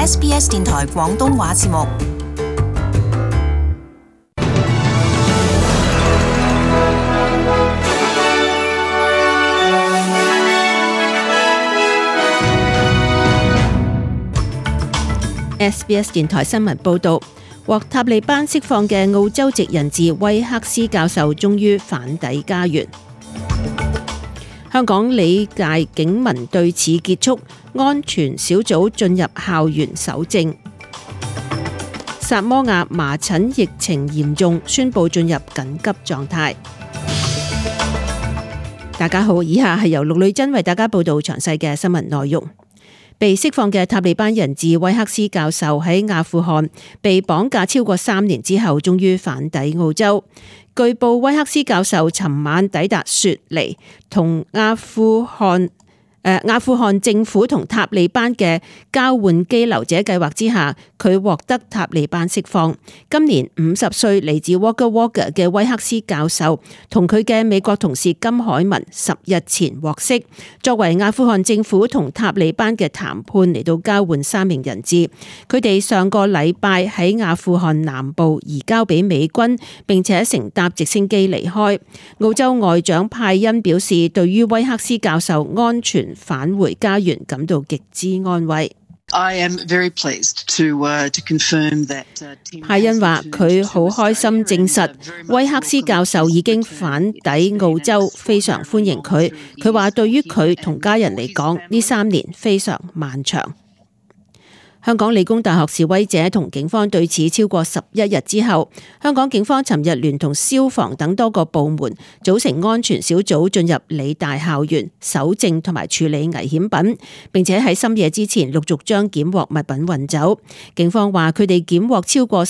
SBS 電台廣東話節目。 SBS 電台新聞報道，獲塔利班釋放嘅澳洲籍人質威克斯教授終於返抵家園。香港理界警民對峙結束，安全小組進入校園搜證。薩摩亞麻疹疫情嚴重，宣布進入緊急狀態。大家好，以下係由陸女珍為大家報道詳細嘅新聞內容。被釋放嘅塔利班人質威克斯教授喺阿富汗被綁架超過3年之後，終於返抵澳洲。據報，威克斯教授尋晚抵達雪梨，同阿富汗政府同塔利班嘅交換羈留者計劃之下，佢獲得塔利班釋放。今年50歲嚟自 Wagga Wagga 嘅威克斯教授同佢嘅美國同事金海文10日前獲釋，作為阿富汗政府同塔利班嘅談判嚟到交換3名人質。佢哋上個禮拜喺阿富汗南部移交俾美軍，並且乘搭直升機離開。澳洲外長派恩表示，對於威克斯教授安全返回家園感到極之安慰。派恩話佢好開心證實威克斯教授已經返抵澳洲，非常歡迎佢。佢話對於佢同家人嚟講，呢3年非常漫長。香港理工大學示威者同警方對峙超過11日之後，香港警方尋日聯同消防等多個部門組成安全小組進入理大校園搜證同埋處理危險品，並且喺深夜之前陸續將檢獲物品運走。警方話佢哋檢獲超過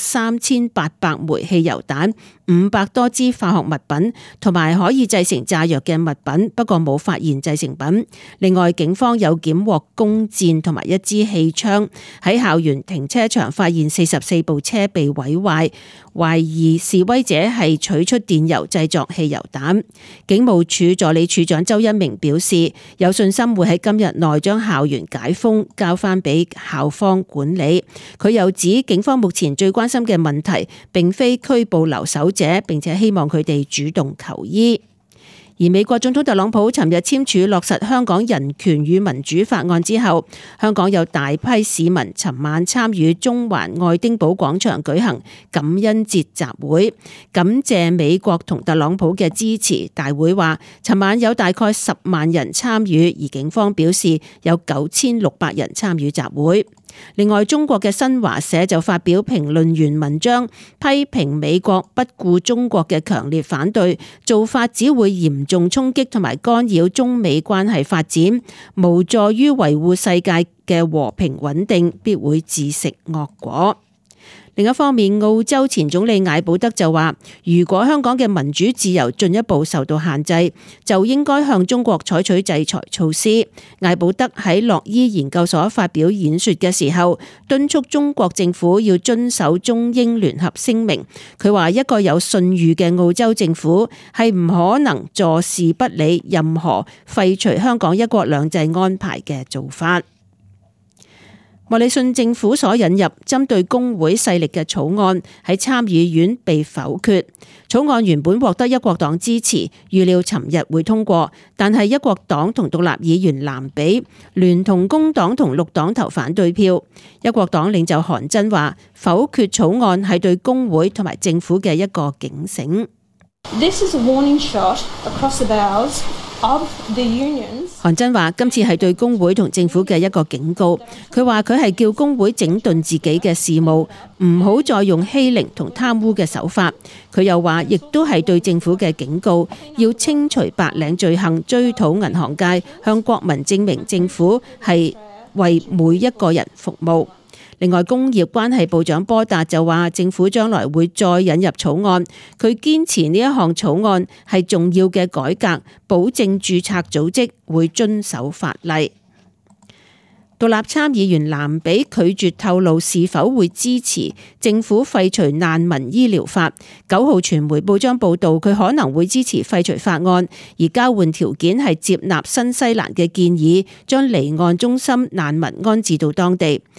3800枚汽油彈、500多支化學物品同埋可以製成炸藥嘅物品，不過冇發現製成品。另外，警方有檢獲弓箭同埋一支氣槍。喺校園停車場發現44部車被毀壞，懷疑示威者係取出電油製作汽油彈。警務處助理處長周一鳴表示，有信心會喺今日內將校園解封，交翻俾校方管理。佢又指警方目前最關心嘅問題並非拘捕留守者，並且希望佢哋主動求醫。而美國總統特朗普尋日簽署落實香港人權與民主法案之後，香港有大批市民尋晚參與中環愛丁堡廣場舉行感恩節集會，感謝美國同特朗普嘅支持。大會話，尋晚有大概10萬人參與，而警方表示有9600人參與集會。另外，中國嘅新華社就發表評論員文章，批評美國不顧中國嘅強烈反對，做法只會嚴重衝擊同埋干擾中美關係發展，無助於維護世界嘅和平穩定，必會自食惡果。另一方面，澳洲前總理艾保德就話，如果香港嘅民主自由進一步受到限制，就應該向中國採取制裁措施。艾保德喺洛伊研究所發表演說嘅時候，敦促中國政府要遵守中英聯合聲明。佢話一個有信譽嘅澳洲政府係唔可能坐視不理任何廢除香港一國兩制安排嘅做法。莫里遜政府所引入針對工會勢力嘅草案喺參議院被否決。草案原本獲得一國黨支持，預料尋日會通過，但係一國黨同獨立議員藍比聯同工黨同綠黨投反對票。一國黨領袖韓真話，否決草案係對工會同埋政府嘅一個警醒。 This is a warning shot across the bows of the unions. 韓真話今次係對工會同政府嘅一個警告。佢話佢係叫工會整頓自己嘅事務，唔好再用欺凌同貪污嘅手法。佢又話亦都係對政府嘅警告，要清除白領罪行，追討銀行界，向國民證明政府係為每一個人服務。另外，工業關係部長波達就話，政府將來會再引入草案。佢堅持呢一項草案係重要嘅改革，保證註冊組織會遵守法例。獨立參議員藍比拒絕透露是否會支持政府廢除難民醫療法。9號傳媒報章報道，佢可能會支持廢除法案，而交換條件係接納新西蘭嘅建議，將離岸中心難民安置到當地。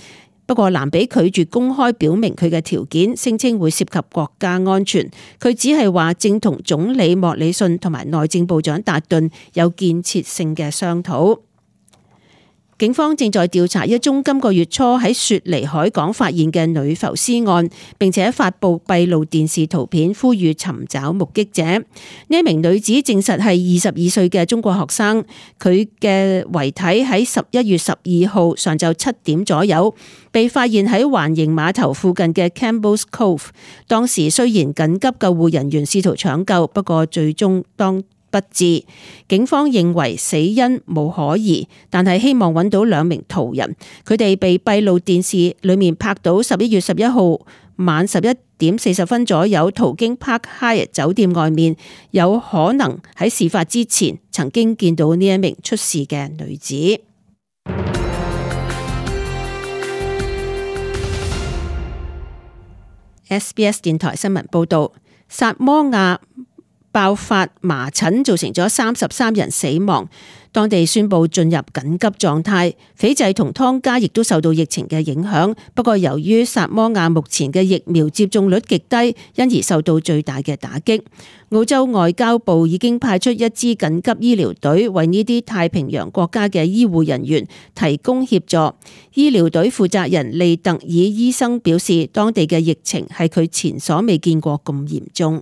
不過蘭比拒絕公開表明佢嘅條件，聲稱會涉及國家安全。佢只係話正同總理莫里遜同埋內政部長達頓有建設性嘅商討。警方正在調查一宗今個月初喺雪梨海港發現嘅女浮屍案，並且發布閉路電視圖片，呼籲尋找目擊者。呢一名女子證實係22歲嘅中國學生，佢嘅遺體喺11月12號上晝7點左右被發現喺環形碼頭附近嘅 Campbell's Cove。當時雖然緊急救護人員試圖搶救，不過最終不治。警方認為死因無可疑，但係希望揾到2名途人，佢哋被閉路電視裏面拍到11月11號晚11點40分左右途經 Park Hyatt 酒店外面，有可能喺事發之前曾經見到呢一名出事嘅女子。SBS 電台新聞報道，薩摩亞爆發麻疹，造成咗33人死亡，當地宣布進入緊急狀態。斐濟同湯加亦都受到疫情嘅影響，不過由於薩摩亞目前嘅疫苗接種率極低，因而受到最大嘅打擊。澳洲外交部已經派出一支緊急醫療隊，為呢啲太平洋國家嘅醫護人員提供協助。醫療隊負責人利特爾醫生表示，當地嘅疫情係佢前所未見過咁嚴重。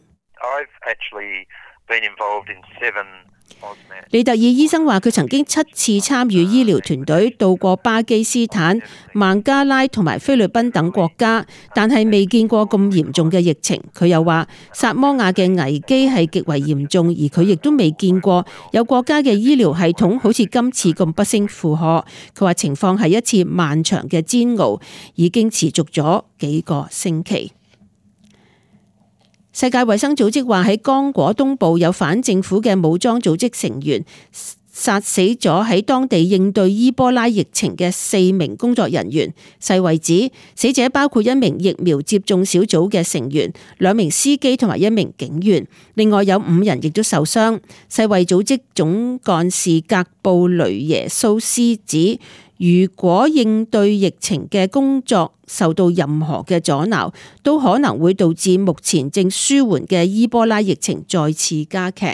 利特爾醫生話，佢曾經7次參與醫療團隊到過巴基斯坦、孟加拉同埋菲律賓等國家，但係未見過咁嚴重嘅疫情。佢又話，薩摩亞嘅危機係極為嚴重，而佢亦都未見過有國家嘅醫療系統好似今次咁不勝負荷。佢話情況係一次漫長嘅煎熬，已經持續咗幾個星期。世界衛生組織話，喺剛果東部有反政府嘅武裝組織成員殺死咗喺當地應對伊波拉疫情嘅4名工作人員。世衛指死者包括1名疫苗接種小組嘅成員、2名司機同埋1名警員，另外有5人亦都受傷。世衛組織總幹事格布雷耶蘇斯指，如果應對疫情嘅工作受到任何嘅阻撓，都可能會導致目前正舒緩嘅伊波拉疫情再次加劇。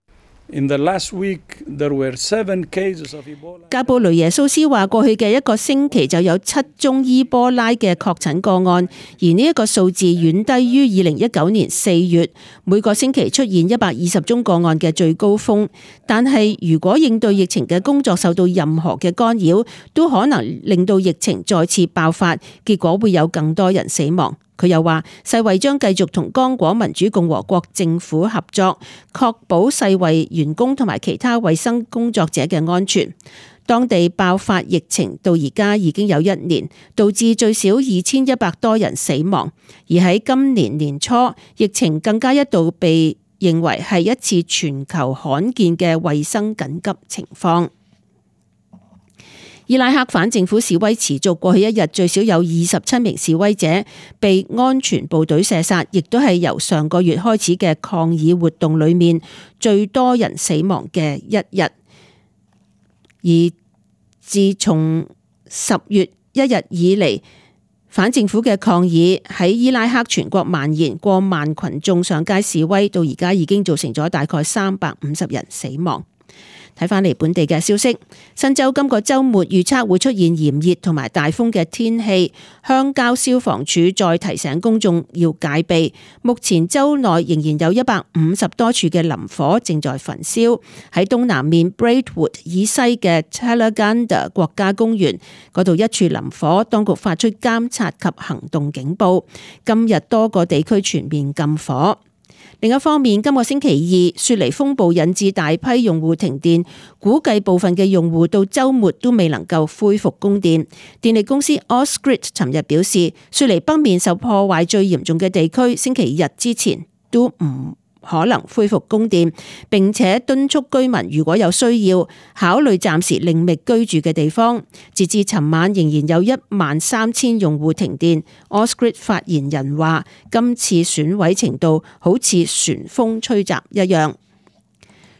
格布雷耶蘇斯話，過去嘅1個星期就有7宗伊波拉嘅確診個案，而呢一個數字遠低於2019年4月每個星期出現120宗個案嘅最高峰。但係如果應對疫情嘅工作受到任何嘅干擾，都可能令到疫情再次爆發，結果會有更多人死亡。佢又話，世衛將繼續同剛果民主共和國政府合作，確保世衛員工同埋其他衛生工作者嘅安全。當地爆發疫情到而家已經有1年，導致最少2100多人死亡。而喺今年年初，疫情更加一度被認為係一次全球罕見嘅衛生緊急情況。伊拉克反政府示威持續，過去1日最少有27名示威者被安全部隊射殺，亦都係由上個月開始嘅抗議活動裏面最多人死亡嘅1日。而自從10月1日以嚟，反政府嘅抗議喺伊拉克全國蔓延，過萬群眾上街示威，到而家已經造成咗大概350人死亡。睇返嚟本地嘅消息，新州今個週末預測會出現炎熱同埋大風嘅天氣，鄉郊消防處再提醒公眾要戒備。目前州內仍然有150多處嘅林火正在焚燒。喺東南面 Braidwood 以西嘅 Talaganda 國家公園嗰度一處林火，當局發出監察及行動警報。今日多個地區全面禁火。另一方面，今個星期2雪梨風暴引致大批用戶停電，估計部分嘅用戶到週末都未能夠恢復供電。電力公司 Ausgrid 尋日表示，雪梨北面受破壞最嚴重嘅地區，星期日之前都唔可能恢復供電，並且敦促居民如果有需要，考慮暫時另覓居住嘅地方。截至尋晚，仍然有13000用戶停電。Ausgrid 發言人話，今次損毀程度好似旋風吹襲一樣。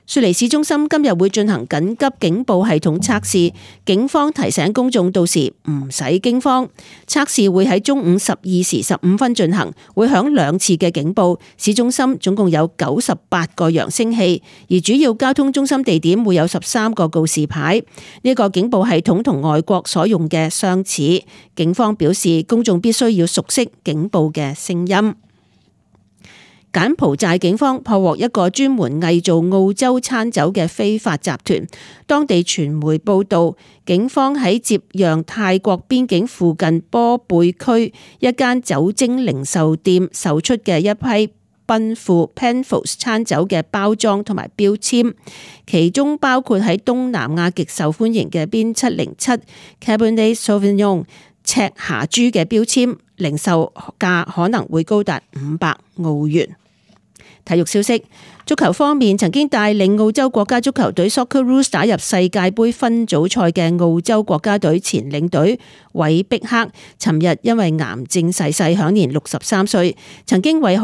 雪梨市中心今日會進行緊急警報系統測試，警方提醒公眾到時唔使驚慌。測試會喺中午12:15進行，會響2次嘅警報。市中心總共有98個揚聲器，而主要交通中心地點會有13個告示牌。呢個警報系統同外國所用嘅相似。警方表示，公眾必須要熟悉警報嘅聲音。柬埔寨警方破獲一個專門偽造澳洲餐酒嘅非法集團。當地傳媒報道，警方喺接壤泰國邊境附近波貝區一間酒精零售店售出嘅一批奔富 Penfolds 餐酒嘅包裝同埋標籤，其中包括喺東南亞極受歡迎嘅 Bin 707 Cabernet Sauvignon 赤霞珠嘅標籤，零售價可能會高達500澳元。體育消息，足球方面，曾經帶領澳洲國家足球隊 Socceroos 打入世界盃分組賽嘅澳洲國家隊前領隊韋碧克，尋日因為癌症逝世，享年63歲。曾經擔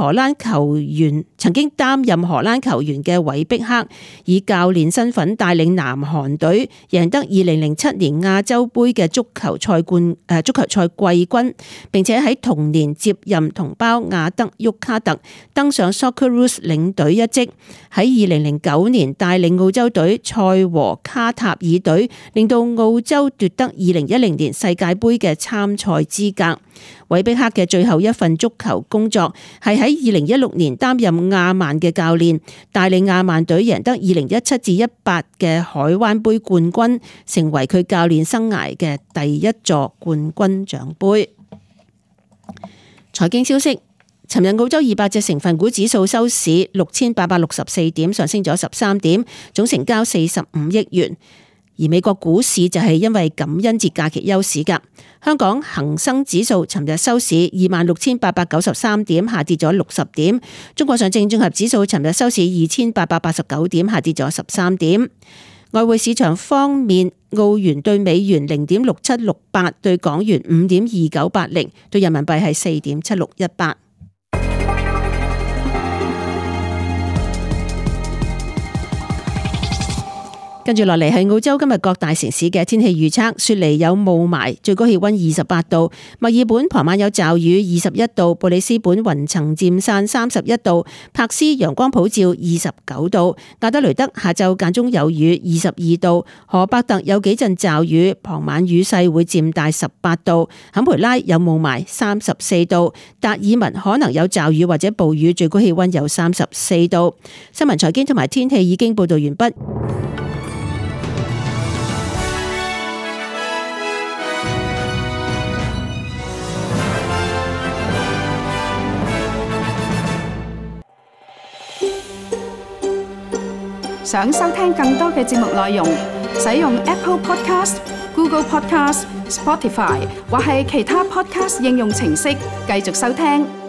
任荷蘭球員嘅韋碧克，以教練身份帶領南韓隊贏得2007年亞洲盃嘅足球賽季軍，並且喺同年接任同胞亞德沃卡特，登上 Socceroos 領隊一職。喺2009年帶領澳洲隊賽和卡塔爾隊，令到澳洲奪得2010年世界盃嘅參賽資格。韋碧克嘅最後一份足球工作係喺2016年擔任亞曼嘅教練，帶領亞曼隊贏得2017-18嘅海灣盃冠軍，成為佢教練生涯嘅第一座冠軍獎盃。財經消息。尋日澳洲200隻成分股指數收市6864點，上升咗13點，總成交45億元。而美國股市就係因為感恩節假期休市㗎。香港恒生指數尋日收市26,893點，下跌咗60點。中國上證綜合指數尋日收市2889點，下跌咗13點。外匯市場方面，澳元對美元0.6768，對港元5.2980，對人民幣係4.7618。跟住落嚟係澳洲今日各大城市嘅天氣預測。雪梨有霧霾，最高氣溫28度；墨爾本傍晚有驟雨21度；布里斯本雲層漸散31度；柏斯陽光普照29度；亞德雷德下晝間中有雨22度；荷伯特有幾陣驟雨，傍晚雨勢會漸大18度；坎培拉有霧霾34度；達爾文可能有驟雨或者暴雨，最高氣溫有34度。新聞財經同埋天氣已經報道完畢。 想收聽更多嘅節目內容，使用 Apple Podcast、Google Podcast、Spotify 或係其他 Podcast 應用程式繼續收聽。